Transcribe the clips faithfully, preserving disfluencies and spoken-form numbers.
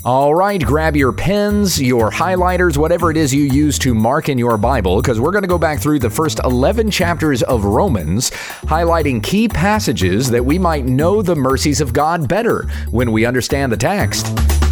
All right, grab your pens, your highlighters, whatever it is you use to mark in your Bible, because we're going to go back through the first eleven chapters of Romans, highlighting key passages that we might know the mercies of God better when we understand the text.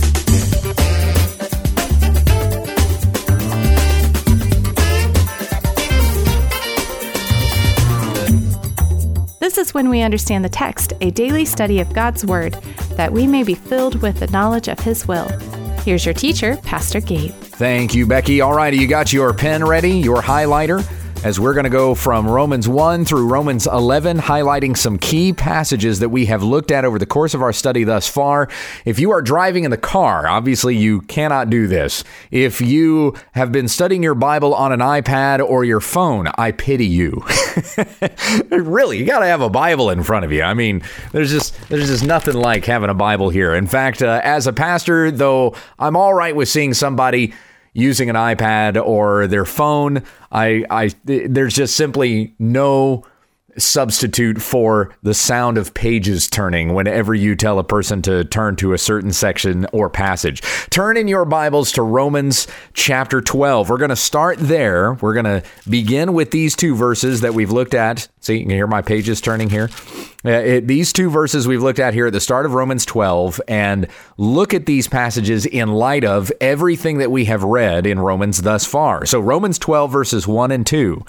This is When We Understand the Text, a daily study of God's Word, that we may be filled with the knowledge of His will. Here's your teacher, Pastor Gabe. Thank you, Becky. All righty, you got your pen ready, your highlighter, as we're going to go from Romans one through Romans eleven, highlighting some key passages that we have looked at over the course of our study thus far. If you are driving in the car, obviously you cannot do this. If you have been studying your Bible on an iPad or your phone, I pity you. Really, you got to have a Bible in front of you. I mean, there's just there's just nothing like having a Bible here. In fact, uh, as a pastor, though, I'm all right with seeing somebody using an iPad or their phone. I, I, there's just simply no substitute for the sound of pages turning whenever you tell a person to turn to a certain section or passage. Turn in your Bibles to Romans chapter twelve. We're going to start there. We're going to begin with these two verses that we've looked at. See, you can hear my pages turning here. Uh, it, these two verses we've looked at here at the start of Romans twelve, and look at these passages in light of everything that we have read in Romans thus far. So Romans twelve verses one and two.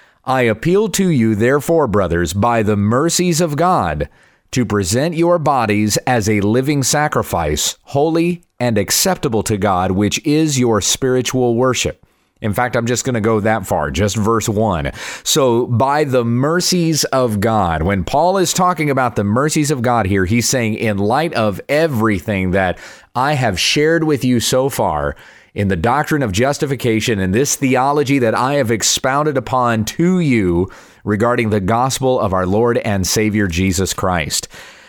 I appeal to you, therefore, brothers, by the mercies of God, to present your bodies as a living sacrifice, holy and acceptable to God, which is your spiritual worship. In fact, I'm just going to go that far, just verse one. So, by the mercies of God, when Paul is talking about the mercies of God here, he's saying, in light of everything that I have shared with you so far, in the doctrine of justification and this theology that I have expounded upon to you regarding the gospel of our Lord and Savior Jesus Christ.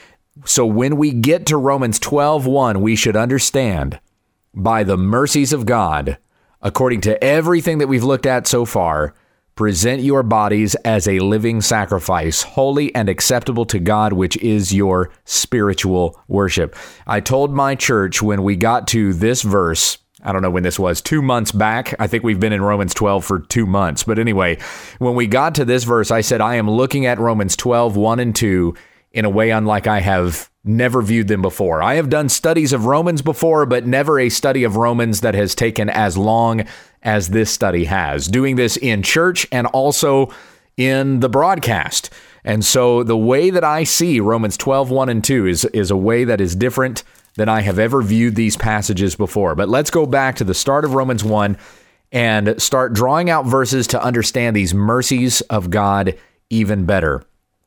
So when we get to Romans twelve one, we should understand, by the mercies of God, according to everything that we've looked at so far, present your bodies as a living sacrifice, holy and acceptable to God, which is your spiritual worship. I told my church when we got to this verse, I don't know when this was, two months back. I think we've been in Romans twelve for two months. But anyway, when we got to this verse, I said, I am looking at Romans twelve, one and two in a way unlike I have never viewed them before. I have done studies of Romans before, but never a study of Romans that has taken as long as this study has. Doing this in church and also in the broadcast. And so the way that I see Romans twelve, one and two is, is a way that is different than I have ever viewed these passages before. But let's go back to the start of Romans one and start drawing out verses to understand these mercies of God even better.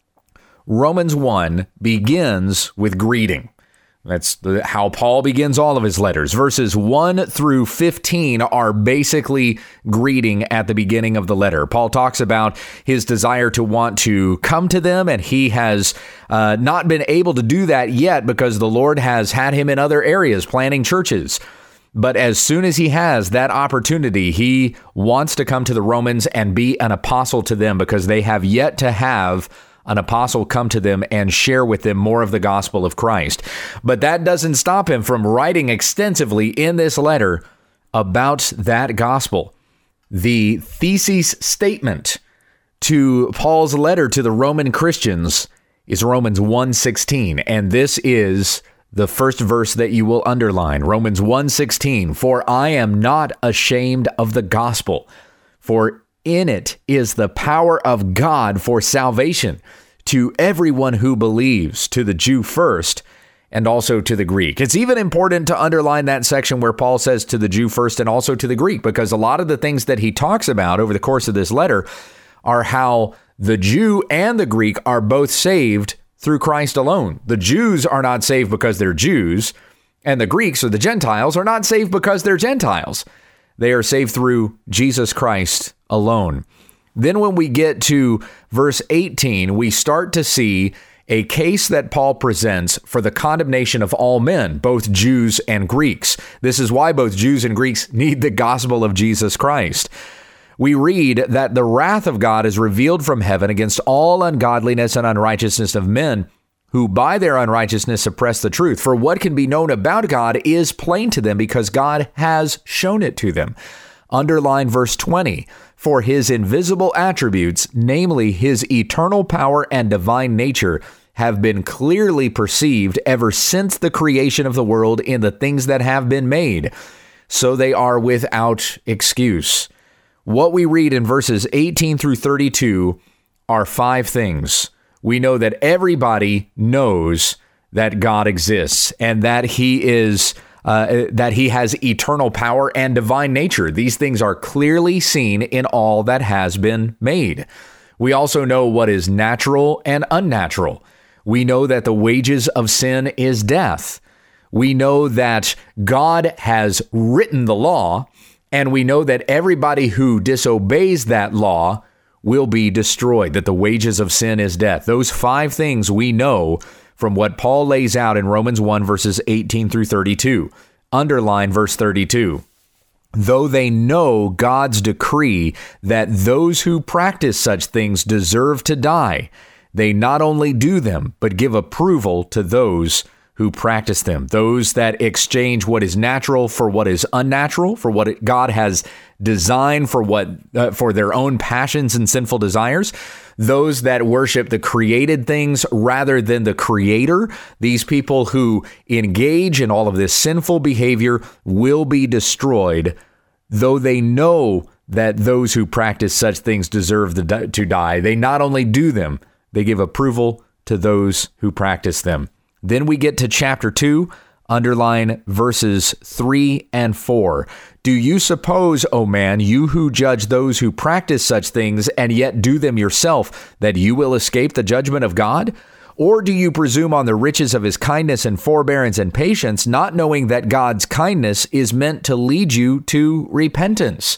Romans one begins with greeting. That's the, how Paul begins all of his letters. Verses one through fifteen are basically greeting at the beginning of the letter. Paul talks about his desire to want to come to them, and he has uh, not been able to do that yet because the Lord has had him in other areas planting churches. But as soon as he has that opportunity, he wants to come to the Romans and be an apostle to them because they have yet to have an apostle come to them and share with them more of the gospel of Christ. But that doesn't stop him from writing extensively in this letter about that gospel. The thesis statement to Paul's letter to the Roman Christians is Romans one sixteen, and this is the first verse that you will underline. Romans one sixteen, for I am not ashamed of the gospel, for in it is the power of God for salvation to everyone who believes, to the Jew first, and also to the Greek. It's even important to underline that section where Paul says to the Jew first and also to the Greek, because a lot of the things that he talks about over the course of this letter are how the Jew and the Greek are both saved through Christ alone. The Jews are not saved because they're Jews, and the Greeks or the Gentiles are not saved because they're Gentiles. They are saved through Jesus Christ alone. Then when we get to verse eighteen, we start to see a case that Paul presents for the condemnation of all men, both Jews and Greeks. This is why both Jews and Greeks need the gospel of Jesus Christ. We read that the wrath of God is revealed from heaven against all ungodliness and unrighteousness of men who by their unrighteousness suppress the truth. For what can be known about God is plain to them because God has shown it to them. Underline verse twenty. For his invisible attributes, namely his eternal power and divine nature, have been clearly perceived ever since the creation of the world in the things that have been made. So they are without excuse. What we read in verses eighteen through thirty-two are five things. We know that everybody knows that God exists and that he is uh, that he has eternal power and divine nature. These things are clearly seen in all that has been made. We also know what is natural and unnatural. We know that the wages of sin is death. We know that God has written the law, and we know that everybody who disobeys that law will be destroyed, that the wages of sin is death. Those five things we know from what Paul lays out in Romans one, verses eighteen through thirty-two. Underline verse thirty-two. Though they know God's decree that those who practice such things deserve to die, they not only do them, but give approval to those who practice them, those that exchange what is natural for what is unnatural, for what it, God has designed for what uh, for their own passions and sinful desires, those that worship the created things rather than the creator. These people who engage in all of this sinful behavior will be destroyed, though they know that those who practice such things deserve the, to die. They not only do them, they give approval to those who practice them. Then we get to chapter two, underline verses three and four. Do you suppose, O man, you who judge those who practice such things and yet do them yourself, that you will escape the judgment of God? Or do you presume on the riches of his kindness and forbearance and patience, not knowing that God's kindness is meant to lead you to repentance?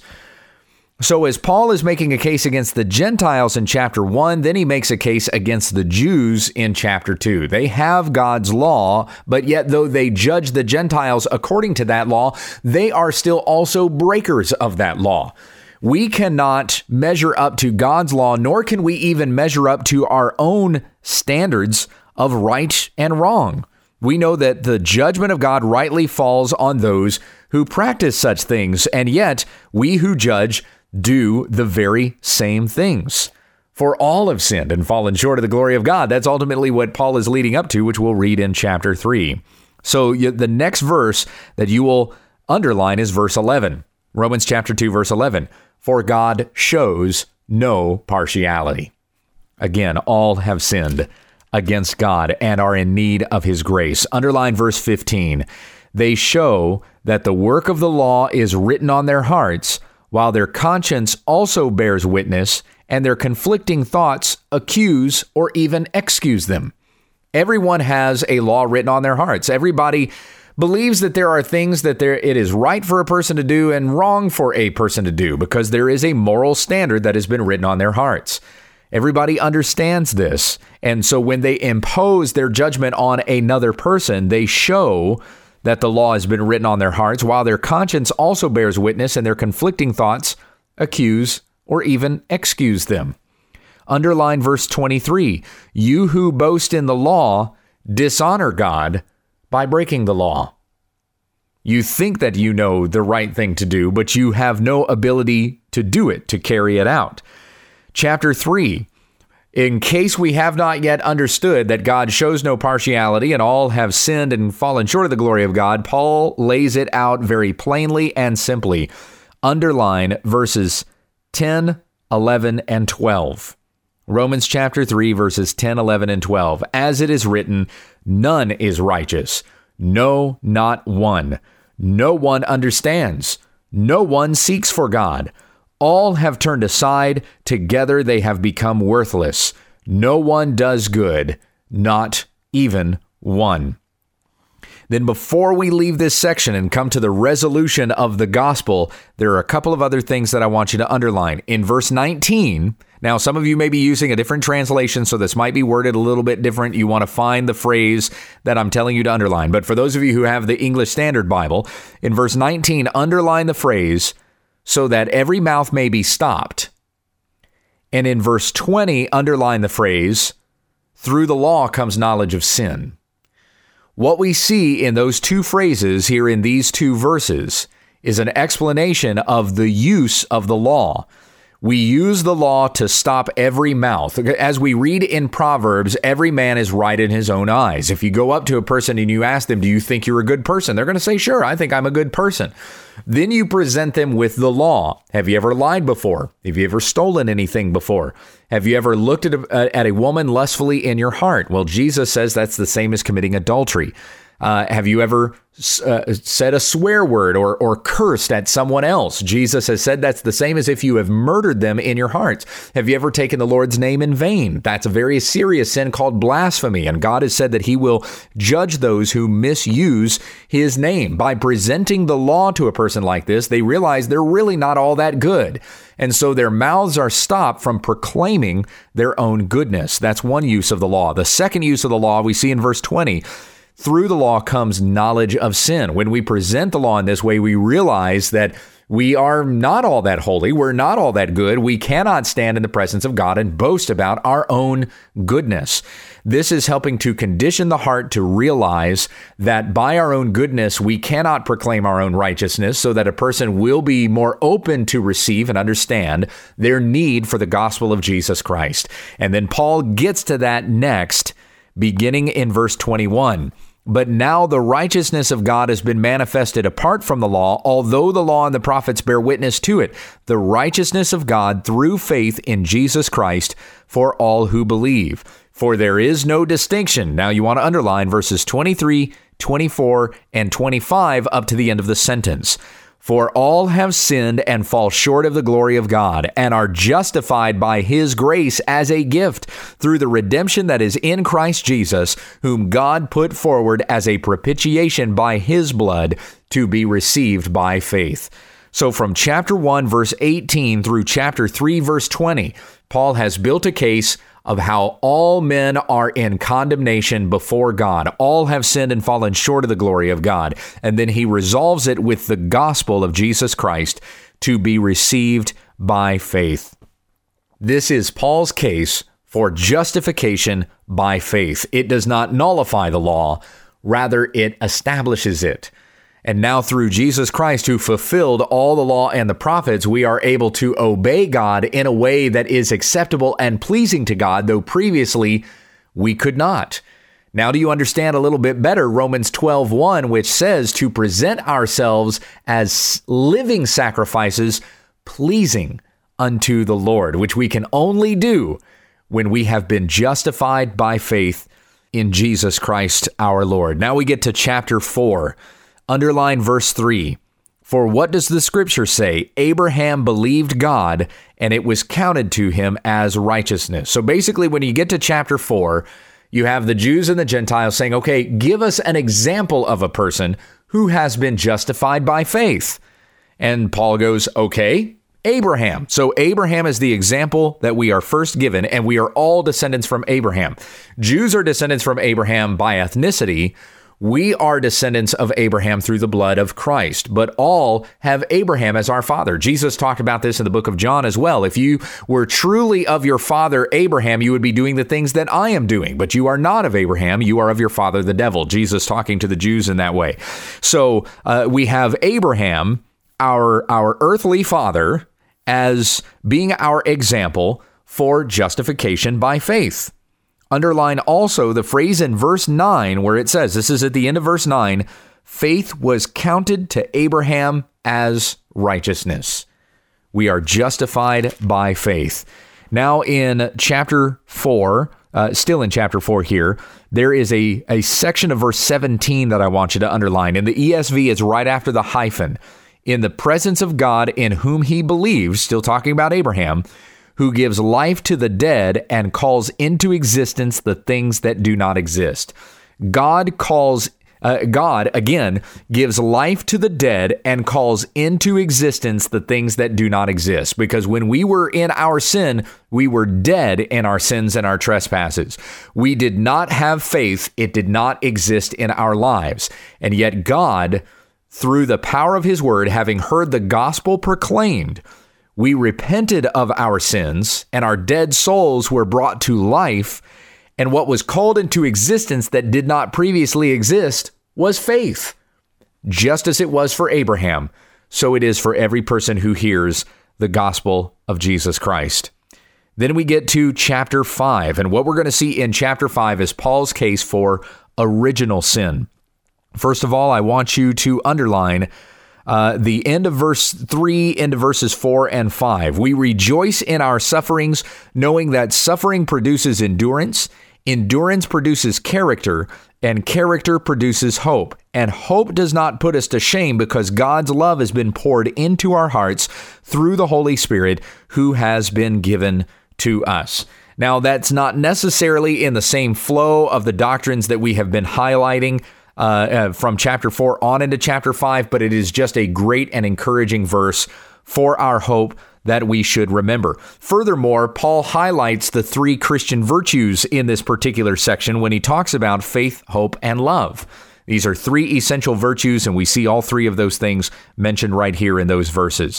So as Paul is making a case against the Gentiles in chapter one, then he makes a case against the Jews in chapter two. They have God's law, but yet though they judge the Gentiles according to that law, they are still also breakers of that law. We cannot measure up to God's law, nor can we even measure up to our own standards of right and wrong. We know that the judgment of God rightly falls on those who practice such things, and yet we who judge do the very same things. For all have sinned and fallen short of the glory of God. That's ultimately what Paul is leading up to, which we'll read in chapter three. So you, the next verse that you will underline is verse eleven. Romans chapter two, verse eleven. For God shows no partiality. Again, all have sinned against God and are in need of his grace. Underline verse fifteen. They show that the work of the law is written on their hearts, while their conscience also bears witness, and their conflicting thoughts accuse or even excuse them. Everyone has a law written on their hearts. Everybody believes that there are things that there it is right for a person to do and wrong for a person to do, because there is a moral standard that has been written on their hearts. Everybody understands this. And so when they impose their judgment on another person, they show that the law has been written on their hearts, while their conscience also bears witness, and their conflicting thoughts accuse or even excuse them. Underline verse twenty-three. You who boast in the law dishonor God by breaking the law. You think that you know the right thing to do, but you have no ability to do it, to carry it out. Chapter three. In case we have not yet understood that God shows no partiality and all have sinned and fallen short of the glory of God, Paul lays it out very plainly and simply. Underline verses ten, eleven, and twelve. Romans chapter three, verses ten, eleven, and twelve. As it is written, none is righteous. No, not one. No one understands. No one seeks for God. All have turned aside. Together they have become worthless. No one does good, not even one. Then before we leave this section and come to the resolution of the gospel, there are a couple of other things that I want you to underline. In verse nineteen, now some of you may be using a different translation, so this might be worded a little bit different. You want to find the phrase that I'm telling you to underline. But for those of you who have the English Standard Bible, in verse nineteen, underline the phrase, so that every mouth may be stopped. And in verse twenty, underline the phrase, through the law comes knowledge of sin. What we see in those two phrases here in these two verses is an explanation of the use of the law. We use the law to stop every mouth. As we read in Proverbs, every man is right in his own eyes. If you go up to a person and you ask them, do you think you're a good person? They're going to say, sure, I think I'm a good person. Then you present them with the law. Have you ever lied before? Have you ever stolen anything before? Have you ever looked at a, at a woman lustfully in your heart? Well, Jesus says that's the same as committing adultery. Uh, have you ever uh, said a swear word or or cursed at someone else? Jesus has said that's the same as if you have murdered them in your hearts. Have you ever taken the Lord's name in vain? That's a very serious sin called blasphemy. And God has said that he will judge those who misuse his name. By presenting the law to a person like this, they realize they're really not all that good. And so their mouths are stopped from proclaiming their own goodness. That's one use of the law. The second use of the law we see in verse twenty. Through the law comes knowledge of sin. When we present the law in this way, we realize that we are not all that holy. We're not all that good. We cannot stand in the presence of God and boast about our own goodness. This is helping to condition the heart to realize that by our own goodness, we cannot proclaim our own righteousness, so that a person will be more open to receive and understand their need for the gospel of Jesus Christ. And then Paul gets to that next, beginning in verse twenty-one. But now the righteousness of God has been manifested apart from the law, although the law and the prophets bear witness to it. The righteousness of God through faith in Jesus Christ for all who believe. For there is no distinction. Now you want to underline verses twenty-three, twenty-four, and twenty-five up to the end of the sentence. For all have sinned and fall short of the glory of God, and are justified by his grace as a gift through the redemption that is in Christ Jesus, whom God put forward as a propitiation by his blood to be received by faith. So from chapter one, verse eighteen through chapter three, verse twenty, Paul has built a case of how all men are in condemnation before God. All have sinned and fallen short of the glory of God. And then he resolves it with the gospel of Jesus Christ to be received by faith. This is Paul's case for justification by faith. It does not nullify the law, rather it establishes it. And now through Jesus Christ, who fulfilled all the law and the prophets, we are able to obey God in a way that is acceptable and pleasing to God, though previously we could not. Now do you understand a little bit better Romans twelve one, which says to present ourselves as living sacrifices pleasing unto the Lord, which we can only do when we have been justified by faith in Jesus Christ our Lord. Now we get to chapter four. Underline verse three. For what does the scripture say? Abraham believed God, and it was counted to him as righteousness. So basically, when you get to chapter four, you have the Jews and the Gentiles saying, okay, give us an example of a person who has been justified by faith. And Paul goes, okay, Abraham. So Abraham is the example that we are first given, and we are all descendants from Abraham. Jews are descendants from Abraham by ethnicity. We are descendants of Abraham through the blood of Christ, but all have Abraham as our father. Jesus talked about this in the book of John as well. If you were truly of your father Abraham, you would be doing the things that I am doing, but you are not of Abraham. You are of your father, the devil. Jesus talking to the Jews in that way. So uh, we have Abraham, our, our earthly father, as being our example for justification by faith. Underline also the phrase in verse nine where it says, this is at the end of verse nine, faith was counted to Abraham as righteousness. We are justified by faith. Now in chapter four, uh, still in chapter four here, there is a, a section of verse seventeen that I want you to underline. In the E S V, it's right after the hyphen. In the presence of God in whom he believes, still talking about Abraham, who gives life to the dead and calls into existence the things that do not exist. God calls, uh, God, again, gives life to the dead and calls into existence the things that do not exist. Because when we were in our sin, we were dead in our sins and our trespasses. We did not have faith. It did not exist in our lives. And yet God, through the power of his word, having heard the gospel proclaimed, we repented of our sins, and our dead souls were brought to life, And what was called into existence that did not previously exist was faith. Just as it was for Abraham, so it is for every person who hears the gospel of Jesus Christ. Then we get to chapter five, and what we're going to see in chapter five is Paul's case for original sin. First of all, I want you to underline uh, the end of verse three into verses four and five. We rejoice in our sufferings, knowing that suffering produces endurance, endurance produces character, and character produces hope. And hope does not put us to shame because God's love has been poured into our hearts through the Holy Spirit who has been given to us. Now, that's not necessarily in the same flow of the doctrines that we have been highlighting uh, uh, from chapter four on into chapter five, but it is just a great and encouraging verse for our hope that we should remember. Furthermore, Paul highlights the three Christian virtues in this particular section when he talks about faith, hope, and love. These are three essential virtues, and we see all three of those things mentioned right here in those verses.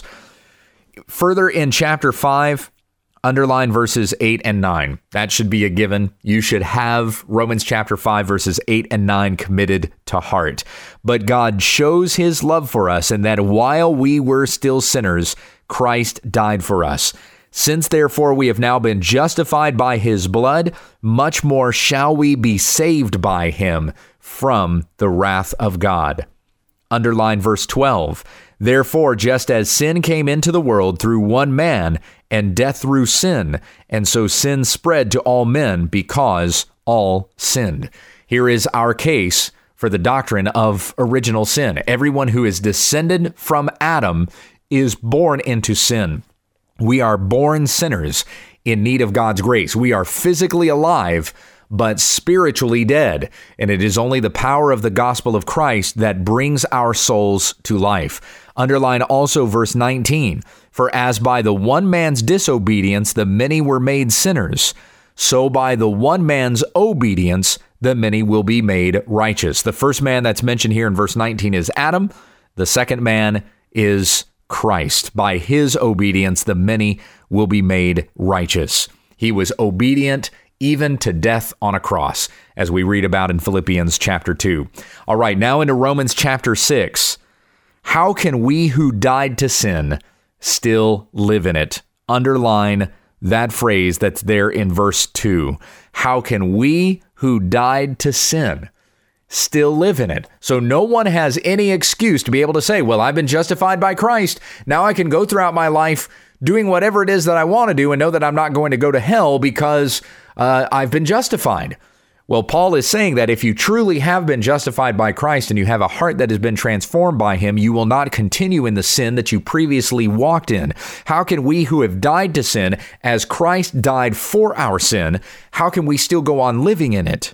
Further in chapter five, underline verses eight and nine. That should be a given. You should have Romans chapter five, verses eight and nine committed to heart. But God shows his love for us in that while we were still sinners, Christ died for us. Since therefore we have now been justified by his blood, much more shall we be saved by him from the wrath of God. Underline verse twelve. Therefore, just as sin came into the world through one man, and death through sin, and so sin spread to all men because all sinned. Here is our case for the doctrine of original sin. Everyone who is descended from Adam is born into sin. We are born sinners in need of God's grace. We are physically alive, but spiritually dead. And it is only the power of the gospel of Christ that brings our souls to life. Underline also verse nineteen. For as by the one man's disobedience the many were made sinners, so by the one man's obedience the many will be made righteous. The first man that's mentioned here in verse nineteen is Adam. The second man is Christ. By his obedience the many will be made righteous. He was obedient even to death on a cross, as we read about in Philippians chapter two. All right, now into Romans chapter six. How can we who died to sin still live in it? Underline that phrase that's there in verse two. How can we who died to sin still live in it? So no one has any excuse to be able to say, well, I've been justified by Christ. Now I can go throughout my life doing whatever it is that I want to do and know that I'm not going to go to hell because uh, I've been justified. Well, Paul is saying that if you truly have been justified by Christ and you have a heart that has been transformed by him, you will not continue in the sin that you previously walked in. How can we who have died to sin, as Christ died for our sin, how can we still go on living in it?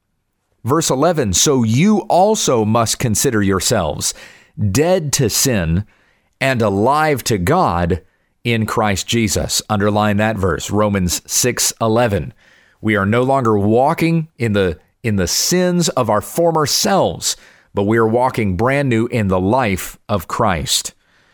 Verse eleven, so you also must consider yourselves dead to sin and alive to God in Christ Jesus. Underline that verse, Romans six eleven. We are no longer walking in the in the sins of our former selves, but we are walking brand new in the life of Christ.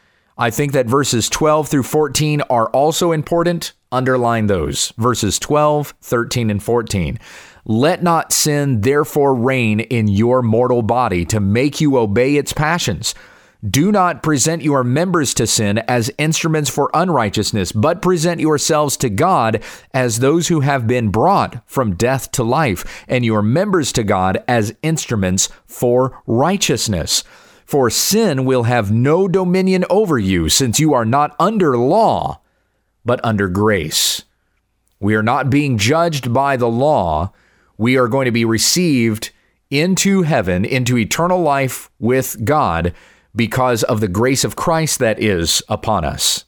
I think that verses twelve through fourteen are also important. Underline those. Verses twelve, thirteen, and fourteen. Let not sin therefore reign in your mortal body to make you obey its passions. Do not present your members to sin as instruments for unrighteousness, but present yourselves to God as those who have been brought from death to life, and your members to God as instruments for righteousness. For sin will have no dominion over you, since you are not under law, but under grace. We are not being judged by the law. We are going to be received into heaven, into eternal life with God, because of the grace of Christ that is upon us.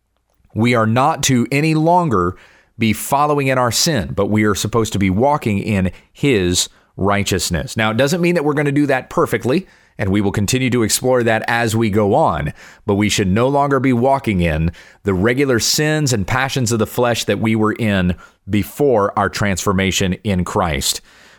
We are not to any longer be following in our sin, but we are supposed to be walking in his righteousness. Now, it doesn't mean that we're going to do that perfectly, and we will continue to explore that as we go on, but we should no longer be walking in the regular sins and passions of the flesh that we were in before our transformation in Christ.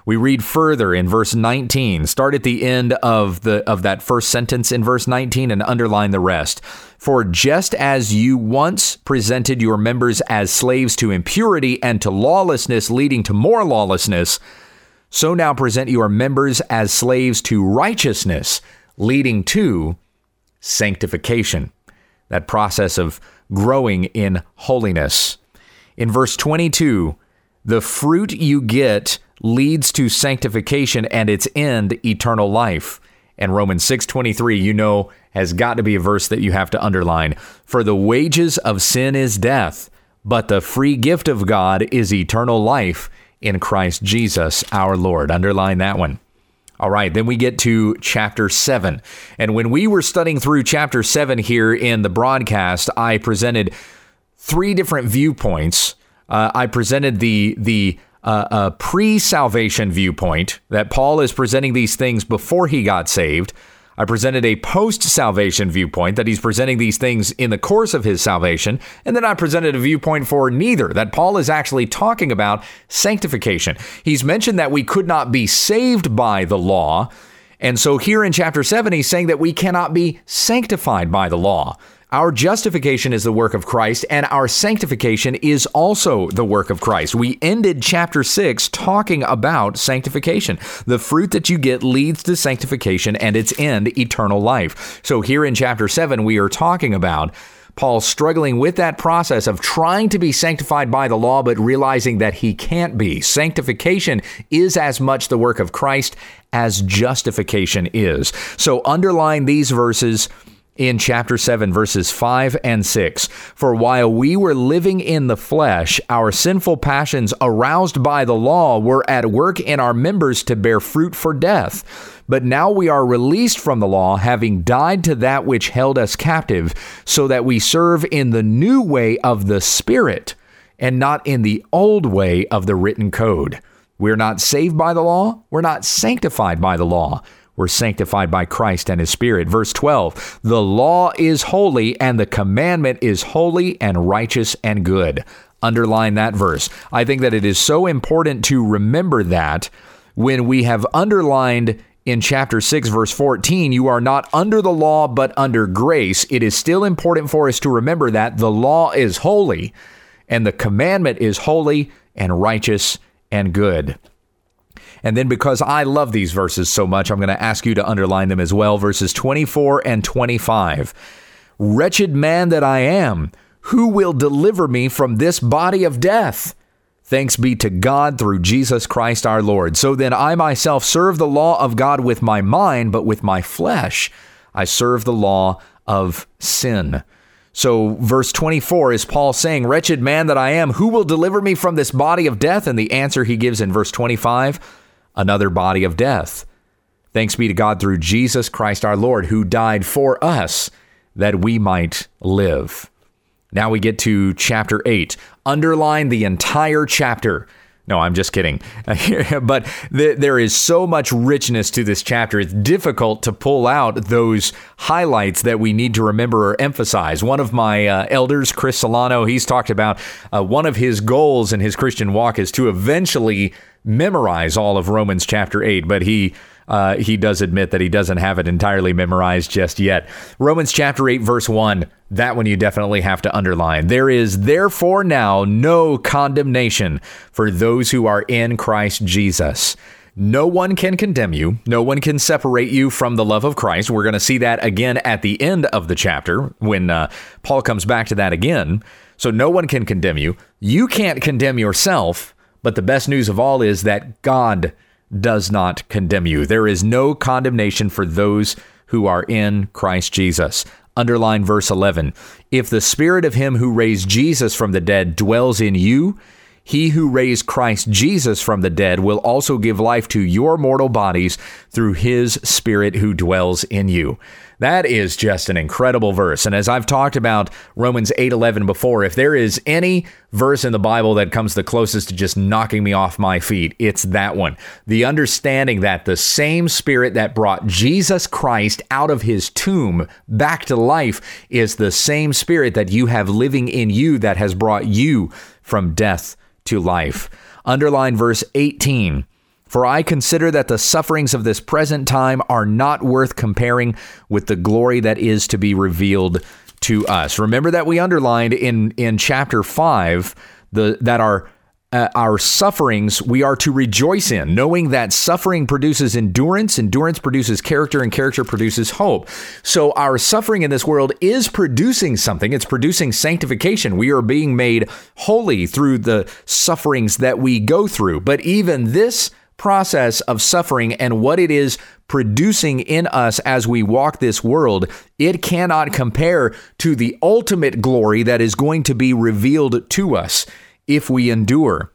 We read further in verse nineteen. Start at the end of the of that first sentence in verse nineteen and underline the rest. For just as you once presented your members as slaves to impurity and to lawlessness, leading to more lawlessness, so now present your members as slaves to righteousness, leading to sanctification. That process of growing in holiness. In verse twenty-two, the fruit you get leads to sanctification and its end, eternal life. And Romans six twenty-three, you know, has got to be a verse that you have to underline. For the wages of sin is death, but the free gift of God is eternal life in Christ Jesus, our Lord. Underline that one. All right, then we get to chapter seven. And when we were studying through chapter seven here in the broadcast, I presented three different viewpoints. Uh, I presented the the uh, uh, pre-salvation viewpoint, that Paul is presenting these things before he got saved. I presented a post-salvation viewpoint, that he's presenting these things in the course of his salvation. And then I presented a viewpoint for neither, that Paul is actually talking about sanctification. He's mentioned that we could not be saved by the law. And so here in chapter seven, he's saying that we cannot be sanctified by the law. Our justification is the work of Christ, and our sanctification is also the work of Christ. We ended chapter six talking about sanctification. The fruit that you get leads to sanctification and its end, eternal life. So here in chapter seven, we are talking about Paul struggling with that process of trying to be sanctified by the law, but realizing that he can't be. Sanctification is as much the work of Christ as justification is. So underline these verses in chapter seven, verses five and six. For while we were living in the flesh, our sinful passions aroused by the law were at work in our members to bear fruit for death. But now we are released from the law, having died to that which held us captive, so that we serve in the new way of the Spirit and not in the old way of the written code. We're not saved by the law. We're not sanctified by the law. We're sanctified by Christ and his Spirit. Verse twelve, the law is holy and the commandment is holy and righteous and good. Underline that verse. I think that it is so important to remember that when we have underlined in chapter six, verse fourteen, you are not under the law, but under grace. It is still important for us to remember that the law is holy and the commandment is holy and righteous and good. And then because I love these verses so much, I'm going to ask you to underline them as well. Verses twenty-four and twenty-five. Wretched man that I am, who will deliver me from this body of death? Thanks be to God through Jesus Christ our Lord. So then I myself serve the law of God with my mind, but with my flesh I serve the law of sin. So verse twenty-four is Paul saying, wretched man that I am, who will deliver me from this body of death? And the answer he gives in verse twenty-five, another body of death. Thanks be to God through Jesus Christ our Lord, who died for us that we might live. Now we get to chapter eight. Underline the entire chapter. No, I'm just kidding. But th- there is so much richness to this chapter. It's difficult to pull out those highlights that we need to remember or emphasize. One of my uh, elders, Chris Solano, he's talked about uh, one of his goals in his Christian walk is to eventually memorize all of Romans chapter eight, but he uh, he does admit that he doesn't have it entirely memorized just yet. Romans chapter eight, verse one, that one you definitely have to underline. There is therefore now no condemnation for those who are in Christ Jesus. No one can condemn you. No one can separate you from the love of Christ. We're going to see that again at the end of the chapter when uh, Paul comes back to that again. So no one can condemn you. You can't condemn yourself. But the best news of all is that God does not condemn you. There is no condemnation for those who are in Christ Jesus. Underline verse eleven. If the Spirit of him who raised Jesus from the dead dwells in you, he who raised Christ Jesus from the dead will also give life to your mortal bodies through his Spirit who dwells in you. That is just an incredible verse. And as I've talked about Romans eight eleven before, if there is any verse in the Bible that comes the closest to just knocking me off my feet, it's that one. The understanding that the same Spirit that brought Jesus Christ out of his tomb back to life is the same Spirit that you have living in you that has brought you from death to life. Underline verse eighteen. For I consider that the sufferings of this present time are not worth comparing with the glory that is to be revealed to us. Remember that we underlined in, in chapter five the that our uh, our sufferings we are to rejoice in, knowing that suffering produces endurance, endurance produces character, and character produces hope. So our suffering in this world is producing something. It's producing sanctification. We are being made holy through the sufferings that we go through. But even this process of suffering and what it is producing in us as we walk this world, it cannot compare to the ultimate glory that is going to be revealed to us if we endure.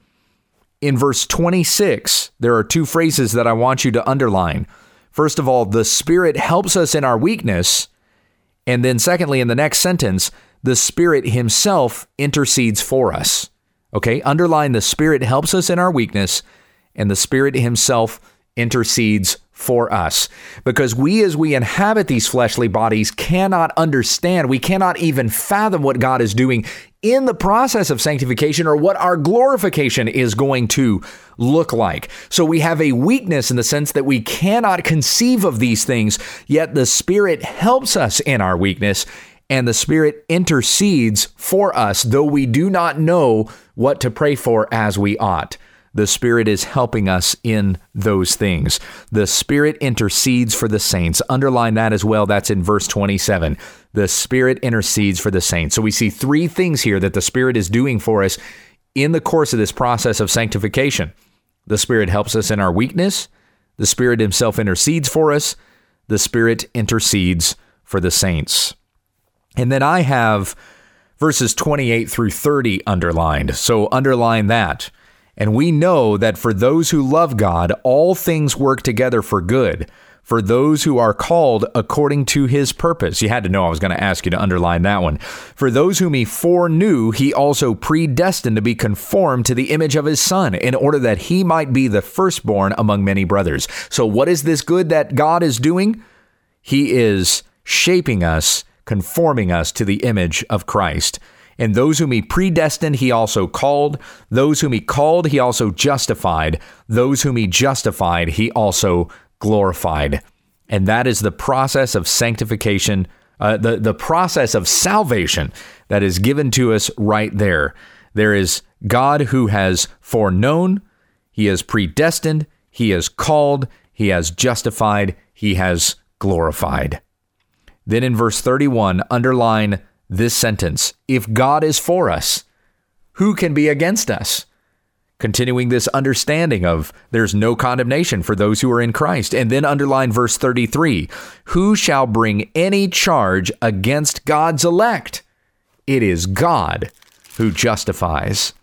In verse twenty-six, there are two phrases that I want you to underline. First of all, the Spirit helps us in our weakness. And then secondly, in the next sentence, the Spirit himself intercedes for us. Okay, underline the Spirit helps us in our weakness, and the Spirit himself intercedes for us. Because we, as we inhabit these fleshly bodies, cannot understand, we cannot even fathom what God is doing in the process of sanctification or what our glorification is going to look like. So we have a weakness in the sense that we cannot conceive of these things, yet the Spirit helps us in our weakness, and the Spirit intercedes for us, though we do not know what to pray for as we ought. The Spirit is helping us in those things. The Spirit intercedes for the saints. Underline that as well. That's in verse twenty-seven. The Spirit intercedes for the saints. So we see three things here that the Spirit is doing for us in the course of this process of sanctification. The Spirit helps us in our weakness. The Spirit himself intercedes for us. The Spirit intercedes for the saints. And then I have verses twenty-eight through thirty underlined. So underline that. And we know that for those who love God, all things work together for good, for those who are called according to his purpose. You had to know I was going to ask you to underline that one. For those whom he foreknew, he also predestined to be conformed to the image of his Son, in order that he might be the firstborn among many brothers. So what is this good that God is doing? He is shaping us, conforming us to the image of Christ. And those whom he predestined, he also called. Those whom he called, he also justified. Those whom he justified, he also glorified. And that is the process of sanctification, uh, the, the process of salvation that is given to us right there. There is God who has foreknown, he has predestined, he has called, he has justified, he has glorified. Then in verse thirty-one, underline this sentence: if God is for us, who can be against us? Continuing this understanding of there's no condemnation for those who are in Christ. And then underline verse thirty-three, who shall bring any charge against God's elect? It is God who justifies.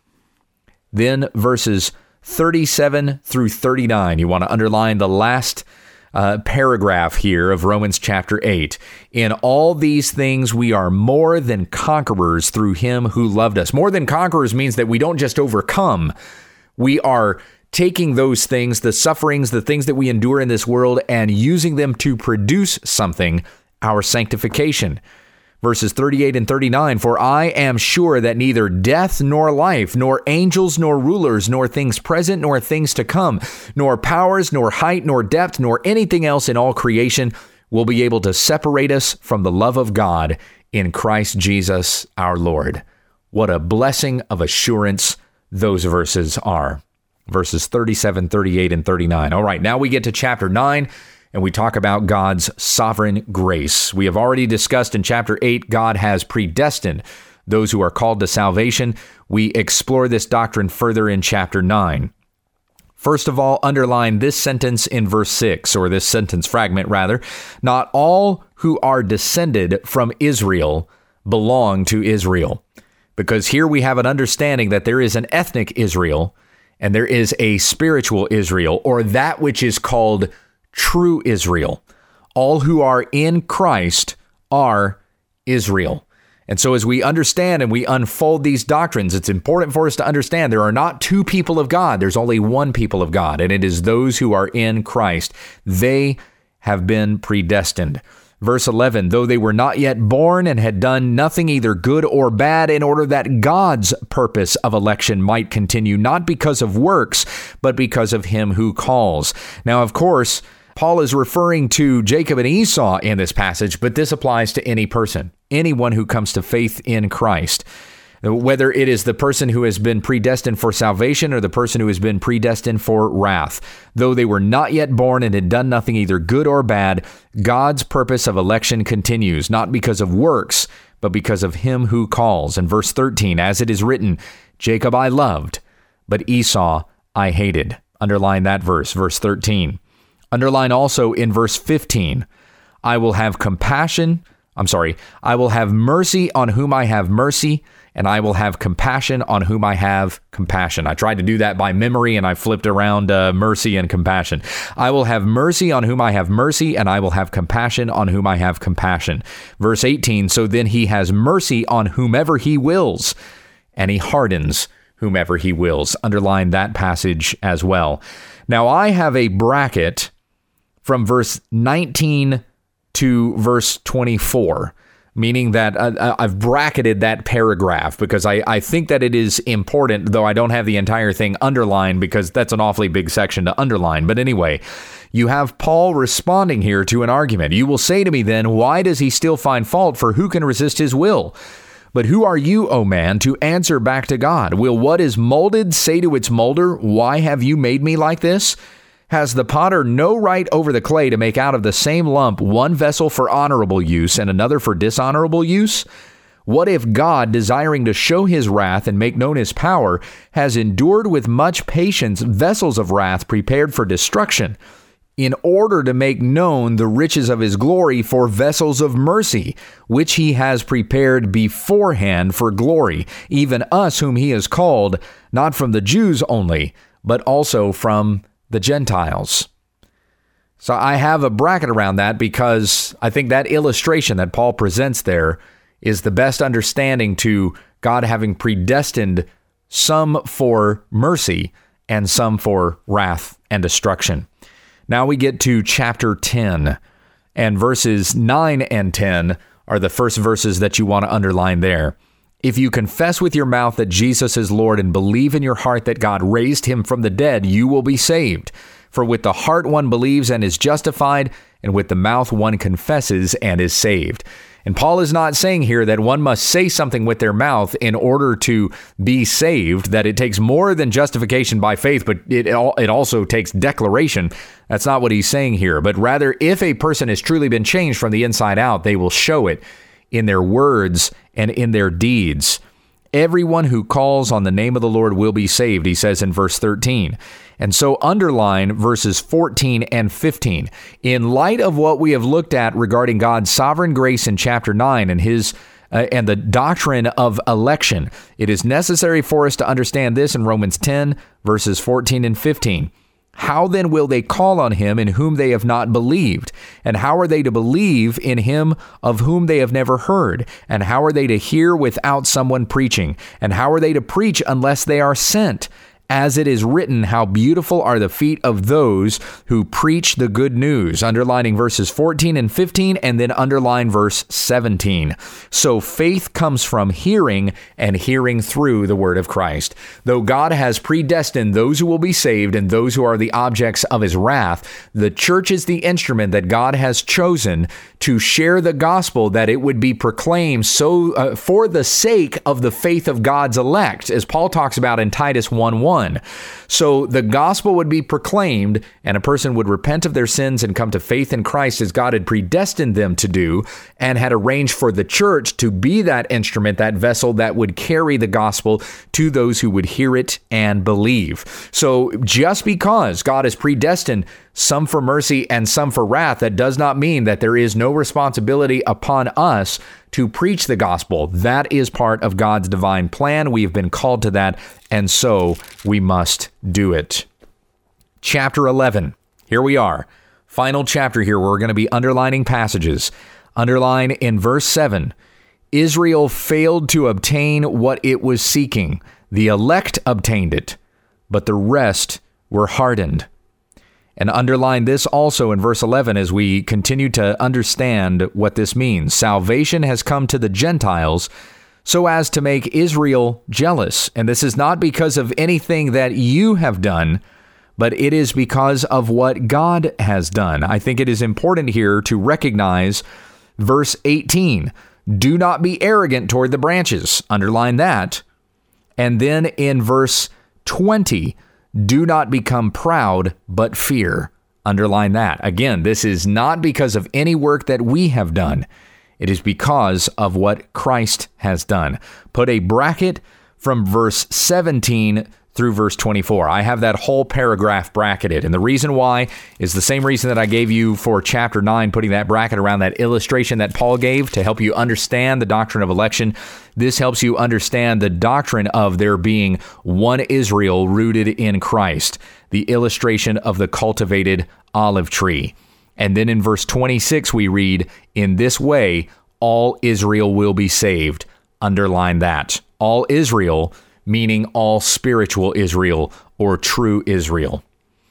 Then verses thirty-seven through thirty-nine, you want to underline the last Uh, paragraph here of Romans chapter eight. In all these things, we are more than conquerors through him who loved us. More than conquerors means that we don't just overcome. We are taking those things, the sufferings, the things that we endure in this world, and using them to produce something, our sanctification. Verses thirty-eight and thirty-nine, for I am sure that neither death nor life, nor angels nor rulers, nor things present nor things to come, nor powers, nor height, nor depth, nor anything else in all creation will be able to separate us from the love of God in Christ Jesus our Lord. What a blessing of assurance those verses are. Verses thirty-seven, thirty-eight, and thirty-nine. All right, now we get to chapter nine. And we talk about God's sovereign grace. We have already discussed in chapter eight, God has predestined those who are called to salvation. We explore this doctrine further in chapter nine. First of all, underline this sentence in verse six, or this sentence fragment rather. Not all who are descended from Israel belong to Israel. Because here we have an understanding that there is an ethnic Israel and there is a spiritual Israel, or that which is called true Israel. All who are in Christ are Israel. And so as we understand and we unfold these doctrines, it's important for us to understand there are not two people of God. There's only one people of God, and it is those who are in Christ. They have been predestined. Verse eleven, though they were not yet born and had done nothing either good or bad, in order that God's purpose of election might continue, not because of works, but because of him who calls. Now, of course, Paul is referring to Jacob and Esau in this passage, but this applies to any person, anyone who comes to faith in Christ. Whether it is the person who has been predestined for salvation or the person who has been predestined for wrath. Though they were not yet born and had done nothing either good or bad, God's purpose of election continues, not because of works, but because of him who calls. In verse thirteen, as it is written, Jacob I loved, but Esau I hated. Underline that verse, verse thirteen. Underline also in verse fifteen, I will have compassion. I'm sorry, I will have mercy on whom I have mercy, and I will have compassion on whom I have compassion. I tried to do that by memory, and I flipped around uh, mercy and compassion. I will have mercy on whom I have mercy, and I will have compassion on whom I have compassion. Verse eighteen, so then he has mercy on whomever he wills, and he hardens whomever he wills. Underline that passage as well. Now, I have a bracket from verse nineteen to verse twenty-four, meaning that uh, I've bracketed that paragraph because I, I think that it is important, though I don't have the entire thing underlined because that's an awfully big section to underline. But anyway, you have Paul responding here to an argument. You will say to me then, why does he still find fault? For who can resist his will? But who are you, O man, to answer back to God? Will what is molded say to its molder, why have you made me like this? Has the potter no right over the clay to make out of the same lump one vessel for honorable use and another for dishonorable use? What if God, desiring to show his wrath and make known his power, has endured with much patience vessels of wrath prepared for destruction, in order to make known the riches of his glory for vessels of mercy, which he has prepared beforehand for glory, even us whom he has called, not from the Jews only, but also from the Gentiles. So I have a bracket around that because I think that illustration that Paul presents there is the best understanding to God having predestined some for mercy and some for wrath and destruction. Now we get to chapter ten, and verses nine and ten are the first verses that you want to underline there. If you confess with your mouth that Jesus is Lord and believe in your heart that God raised him from the dead, you will be saved. For with the heart one believes and is justified, and with the mouth one confesses and is saved. And Paul is not saying here that one must say something with their mouth in order to be saved, that it takes more than justification by faith, but it, it also takes declaration. That's not what he's saying here. But rather, if a person has truly been changed from the inside out, they will show it in their words and in their deeds. Everyone who calls on the name of the Lord will be saved, he says in verse thirteen. And so underline verses fourteen and fifteen. In light of what we have looked at regarding God's sovereign grace in chapter nine and his uh, and the doctrine of election, it is necessary for us to understand this in Romans ten, verses fourteen and fifteen. How then will they call on him in whom they have not believed? And how are they to believe in him of whom they have never heard? And how are they to hear without someone preaching? And how are they to preach unless they are sent? As it is written, how beautiful are the feet of those who preach the good news. Underlining verses fourteen and fifteen, and then underline verse seventeen. So faith comes from hearing, and hearing through the word of Christ. Though God has predestined those who will be saved and those who are the objects of his wrath, the church is the instrument that God has chosen to share the gospel, that it would be proclaimed so uh, for the sake of the faith of God's elect, as Paul talks about in Titus one one. So the gospel would be proclaimed, and a person would repent of their sins and come to faith in Christ as God had predestined them to do, and had arranged for the church to be that instrument, that vessel that would carry the gospel to those who would hear it and believe. So just because God has predestined some for mercy and some for wrath, that does not mean that there is no responsibility upon us to preach the gospel. That is part of God's divine plan. We have been called to that, and so we must do it. Chapter eleven. Here we are. Final chapter here. We're going to be underlining passages. Underline in verse seven. Israel failed to obtain what it was seeking. The elect obtained it, but the rest were hardened. And underline this also in verse eleven as we continue to understand what this means. Salvation has come to the Gentiles so as to make Israel jealous. And this is not because of anything that you have done, but it is because of what God has done. I think it is important here to recognize verse eighteen. Do not be arrogant toward the branches. Underline that. And then in verse twenty, do not become proud, but fear. Underline that. Again, this is not because of any work that we have done. It is because of what Christ has done. Put a bracket from verse seventeen through verse twenty-four. I have that whole paragraph bracketed. And the reason why is the same reason that I gave you for chapter nine, putting that bracket around that illustration that Paul gave to help you understand the doctrine of election. This helps you understand the doctrine of there being one Israel rooted in Christ, the illustration of the cultivated olive tree. And then in verse twenty-six, we read, in this way, all Israel will be saved. Underline that. All Israel, meaning all spiritual Israel or true Israel.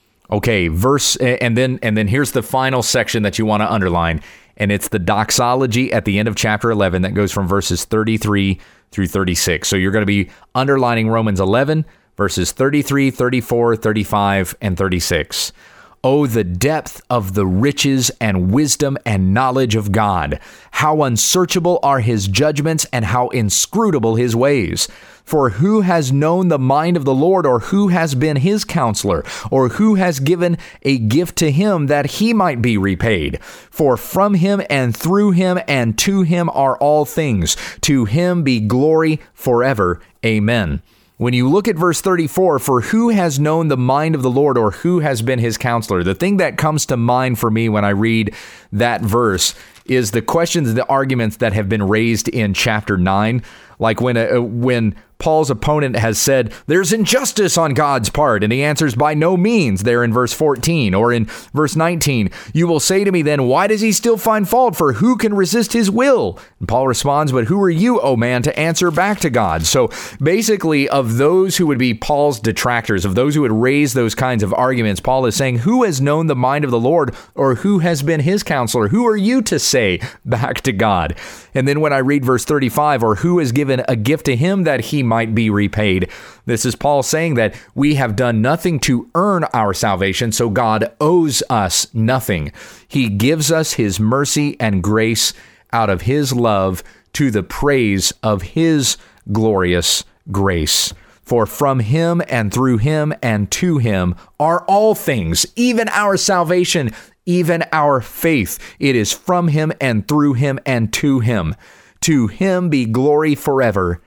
Okay, verse, and then and then here's the final section that you want to underline, and it's the doxology at the end of chapter eleven that goes from verses thirty-three through thirty-six. So you're going to be underlining Romans eleven, verses thirty-three, thirty-four, thirty-five, and thirty-six. Oh, the depth of the riches and wisdom and knowledge of God. How unsearchable are his judgments and how inscrutable his ways. For who has known the mind of the Lord, or who has been his counselor, or who has given a gift to him that he might be repaid? For from him and through him and to him are all things. To him be glory forever. Amen. When you look at verse thirty-four, for who has known the mind of the Lord, or who has been his counselor? The thing that comes to mind for me when I read that verse is the questions and the arguments that have been raised in chapter nine. Like when uh, when Paul's opponent has said, there's injustice on God's part, and he answers, by no means, there in verse fourteen. Or in verse nineteen, you will say to me then, why does he still find fault? For who can resist his will? And Paul responds, but who are you, O man, to answer back to God? So basically, of those who would be Paul's detractors, of those who would raise those kinds of arguments, Paul is saying, who has known the mind of the Lord, or who has been his counselor? Who are you to say back to God? And then when I read verse thirty-five, or who has given a gift to him that he might be repaid. This is Paul saying that we have done nothing to earn our salvation, so God owes us nothing. He gives us his mercy and grace out of his love to the praise of his glorious grace. For from him and through him and to him are all things, even our salvation, even our faith. It is from him and through him and to him. To him be glory forever.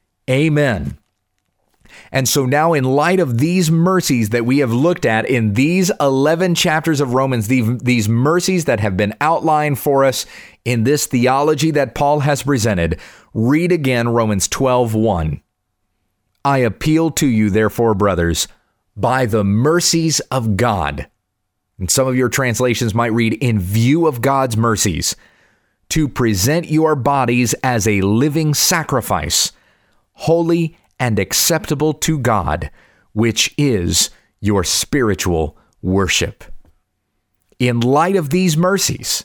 Amen. And so now, in light of these mercies that we have looked at in these eleven chapters of Romans, these, these mercies that have been outlined for us in this theology that Paul has presented, read again Romans twelve one. I appeal to you, therefore, brothers, by the mercies of God. And some of your translations might read, in view of God's mercies, to present your bodies as a living sacrifice, holy and acceptable to God, which is your spiritual worship. In light of these mercies,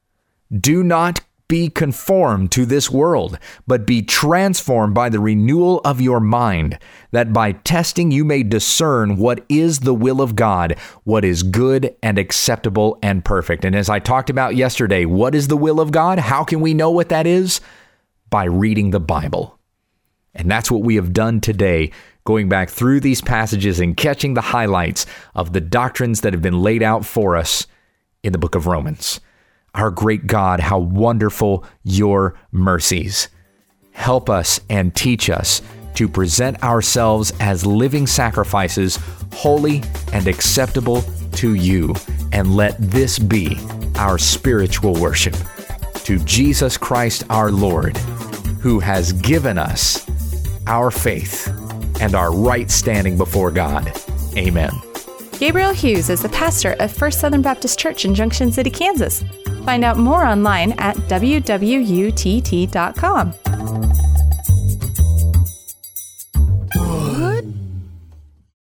do not be conformed to this world, but be transformed by the renewal of your mind, that by testing you may discern what is the will of God, what is good and acceptable and perfect. And as I talked about yesterday, what is the will of God? How can we know what that is? By reading the Bible. And that's what we have done today, going back through these passages and catching the highlights of the doctrines that have been laid out for us in the book of Romans. Our great God, how wonderful your mercies. Help us and teach us to present ourselves as living sacrifices, holy and acceptable to you. And let this be our spiritual worship to Jesus Christ our Lord, who has given us our faith and our right standing before God. Amen. Gabriel Hughes is the pastor of First Southern Baptist Church in Junction City, Kansas. Find out more online at w w u t t dot com.